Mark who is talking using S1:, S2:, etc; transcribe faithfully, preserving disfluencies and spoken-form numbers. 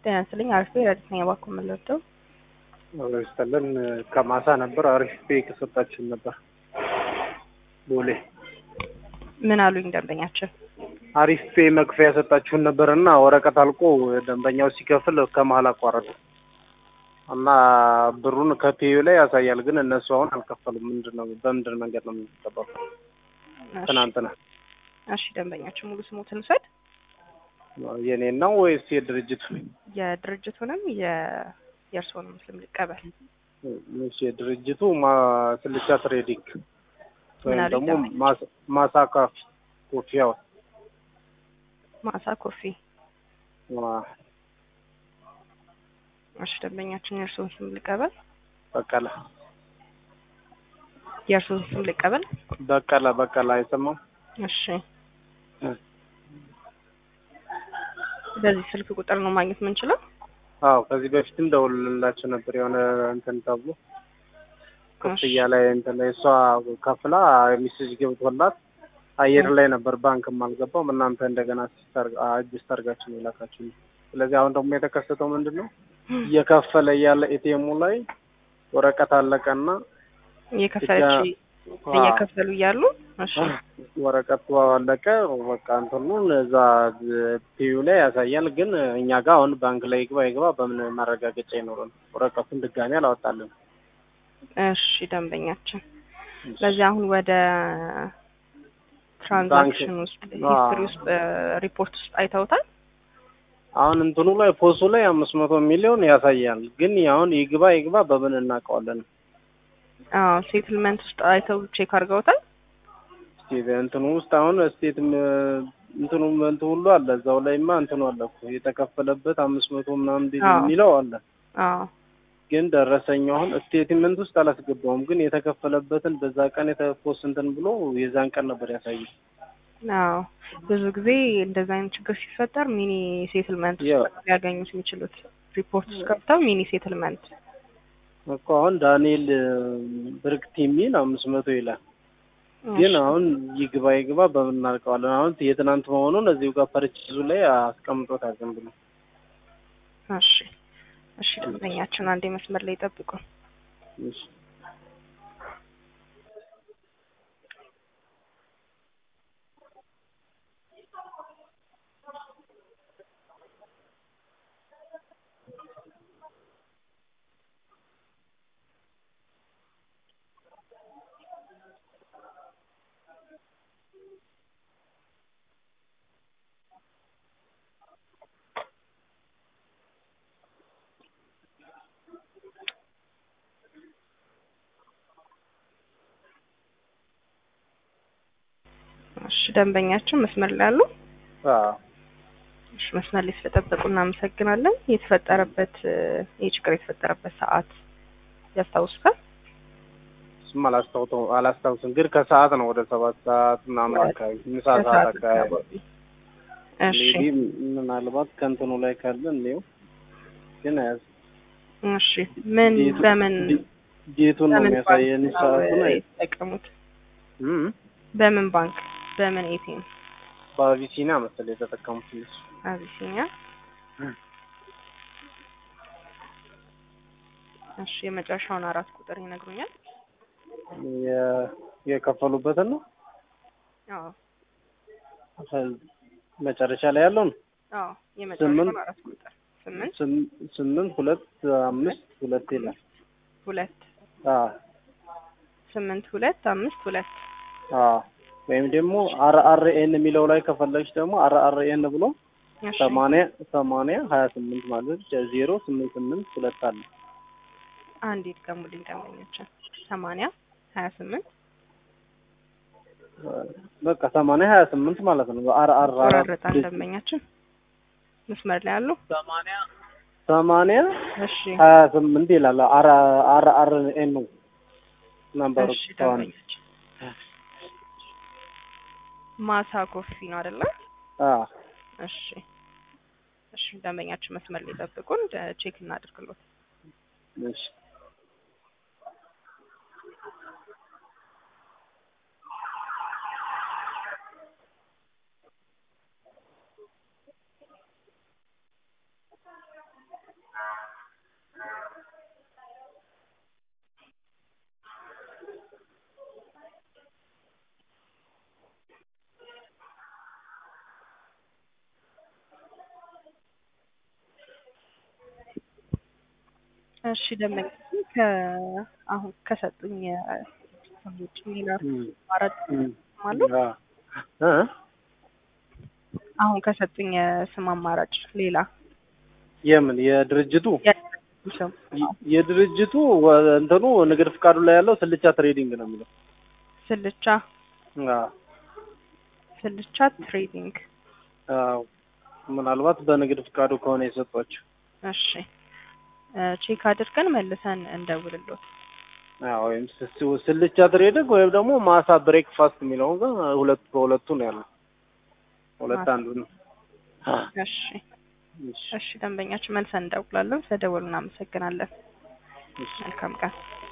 S1: ጤና ይስጥልኝ። አሪፍ ረዲት ነኝ። እባክዎ ምን ልርዳው?
S2: ይስጥልን። ከማሳ ነበር አሪፍ ፔክ ሰጣችን ነበር። ቦሌ
S1: ምን አሉኝ ደንበኛችን?
S2: አሪፍ ፔ መክፈያ ሰጣችሁን ነበርና ወረቀት አልቆ ደንበኛው ሲከፍል ከመሀል አቋረጠ እና ብሩን ከፔዩ ላይ ያሳያል፣ ግን እነሱ አሁን አልከፈሉም። ምንድነው በምንድን መንገድ ነው የምንጠበቀው? ትናንትና
S1: እሺ፣ ደንበኛችን ሙሉ ስሙትን ልውሰድ?
S2: የኔን ነው ወይስ የድርጅቱ?
S1: የድርጅቱንም የእርስዎንም ስም ልቀበል።
S2: እሺ፣ የድርጅቱ ስልቻ ትሬዲንግ
S1: ምን
S2: ወይም
S1: አሉኝ
S2: ደግሞ
S1: ደንበኛችን?
S2: ማሳካ ኮፊ ሃውስ።
S1: ማሳ ኮፊ። እሺ፣ ደንበኛችን የእርስዎን ስም ልቀበል?
S2: በቀለ
S1: የእርስዎን ስም ልቀበል?
S2: በቀለ በቀለ አይሰማም?
S1: እሺ፣ በዚህ ስልክ ቁጥር ነው ማግኘት የምንችለው?
S2: አዎ፣ ከዚህ በፊትም ደውልላችሁ ነበር የሆነ እንትን ተብሎ ክፍያ ላይ እንትን ላይ እሷ ከፍላ ሜሴጅ ገብቶላት አየር ላይ ነበር፣ ባንክም አልገባም። እናንተ እንደገና ሲስተር አጅስት አድርጋችሁ ነው የላካችሁ። ስለዚህ አሁን ደግሞ የተከሰተው ምንድነው እየከፈለ ያለ ኤቲኤሙ ላይ ወረቀት አለቀና
S1: እየከፈለች እየከፈሉ እያሉ እሺ
S2: ወረቀቱ አለቀ። በቃ እንትኑን እዛ ፒዩ ላይ ያሳያል፣ ግን እኛ ጋር አሁን ባንክ ላይ ይግባ ይግባ በምን ማረጋገጫ ይኖረን? ወረቀቱን ድጋሚ አላወጣልን።
S1: እሺ ደንበኛችን፣ ስለዚህ አሁን ወደ ትራንዛክሽን ውስጥ ሂስትሪ ውስጥ ሪፖርት ውስጥ አይተውታል?
S2: አሁን እንትኑ ላይ ፖሱ ላይ አምስት መቶ ሚሊዮን ያሳያል፣ ግን አሁን ይግባ ይግባ በምን እናውቀዋለን?
S1: አዎ ሴትልመንት ውስጥ አይተው ቼክ አድርገውታል?
S2: እስቲ እንትኑ ውስጥ አሁን ስቴት እንትኑ እንትን ሁሉ አለ እዛው ላይማ እንትኑ አለ እኮ የተከፈለበት አምስት መቶ ምናምን የሚለው አለ።
S1: አዎ
S2: ግን ደረሰኛው አሁን ስቴትመንት ውስጥ አላስገባውም፣ ግን የተከፈለበትን በዛ ቀን የተፖስ እንትን ብሎ የዛን ቀን ነበር ያሳየው።
S1: አዎ ብዙ ጊዜ እንደዛ አይነት ችግር ሲፈጠር ሚኒ ሴትልመንት ውስጥ ሊያገኙት የሚችሉት ሪፖርት ውስጥ ገብተው ሚኒ ሴትልመንት
S2: እኮ አሁን ዳንኤል ብርክት የሚል አምስት መቶ ይላል፣ ግን አሁን ይግባ ይግባ በምን እናውቀዋለን? አሁን የትናንት መሆኑን እዚሁ ጋር ፐርቼዙ ላይ አስቀምጦታል ዝም ብሎ።
S1: እሺ እሺ፣ ደንበኛችን አንዴ መስመር ላይ ጠብቁ።
S2: እሺ
S1: እሺ ደንበኛችን መስመር ላይ አሉ?
S2: አዎ
S1: እሺ፣ መስመር ላይ ስለጠበቁ እናመሰግናለን። የተፈጠረበት የችግር የተፈጠረበት ሰዓት ያስታውሱታል?
S2: እሱም አላስታውሰው አላስታውስም፣ ግን ከሰዓት ነው ወደ ሰባት ሰዓት ምናምን አካባቢ ምሳ ሰዓት አካባቢ።
S1: እሺ
S2: ምናልባት ከእንትኑ ላይ ካለ እንዴው ግን አያዝ
S1: እሺ፣ ምን በምን
S2: ዴቱን ነው የሚያሳየን ሰዓቱን
S1: አይጠቀሙት?
S2: እም
S1: በምን ባንክ በምን ኤቲኤም?
S2: በአቢሲኒያ መሰለኝ የተጠቀሙት እነሱ።
S1: አቢሲኒያ። እሺ፣ የመጨረሻውን አራት ቁጥር ይነግሩኛል?
S2: የ የከፈሉበትን ነው?
S1: አዎ
S2: መጨረሻ ላይ ያለው ነው?
S1: አዎ የመጨረሻውን አራት ቁጥር ስምንት
S2: ስምንት ሁለት አምስት ሁለት ይላል።
S1: ሁለት
S2: አዎ
S1: ስምንት ሁለት አምስት ሁለት።
S2: አዎ ወይም ደግሞ አር አር ኤን የሚለው ላይ ከፈለግሽ ደግሞ አር አር ኤን ብሎ ሰማንያ ሰማንያ ሀያ ስምንት ማለት ዜሮ ስምንት ስምንት ሁለት አለ።
S1: አንድ ይጥቀሙልኝ ደንበኛችን። ሰማንያ ሀያ ስምንት
S2: በቃ ሰማንያ ሀያ ስምንት ማለት ነው። አር አር አር
S1: አረጣን ደንበኛችን መስመር ላይ አሉ?
S2: ሰማንያ ሰማንያ
S1: እሺ
S2: ሀያ ስምንት ይላል። አር አር አር ኤን ነው ነምበሩ።
S1: እሺ ደንበኛችን ማሳ ኮፊ ነው አይደለ?
S2: አዎ
S1: እሺ እሺ፣ ደንበኛችን መስመር ላይ ጠብቁን፣ ቼክ እናድርግሎት።
S2: እሺ
S1: እሺ ደመኝ ከአሁን ከሰጡኝ ውጭ ሌላ አማራጭ ማለት
S2: እ
S1: አሁን ከሰጡኝ ስም አማራጭ ሌላ
S2: የምን የድርጅቱ
S1: ስም
S2: የድርጅቱ እንትኑ ንግድ ፍቃዱ ላይ ያለው ስልቻ ትሬዲንግ ነው የሚለው።
S1: ስልቻ
S2: አዎ
S1: ስልቻ ትሬዲንግ።
S2: አዎ ምናልባት በንግድ ፍቃዱ ከሆነ የሰጧቸው።
S1: እሺ ቼክ አድርገን መልሰን እንደውልልዎት።
S2: አዎ ወይም ስልቻ ትሬዲንግ ወይም ደግሞ ማሳ ብሬክፋስት የሚለው ጋር ሁለት በሁለቱ ነው ያለው። ሁለት አንዱ ነው።
S1: እሺ እሺ ደንበኛችን መልሰን እንደውላለን። ስለደወሉ እናመሰግናለን። መልካም ቀን።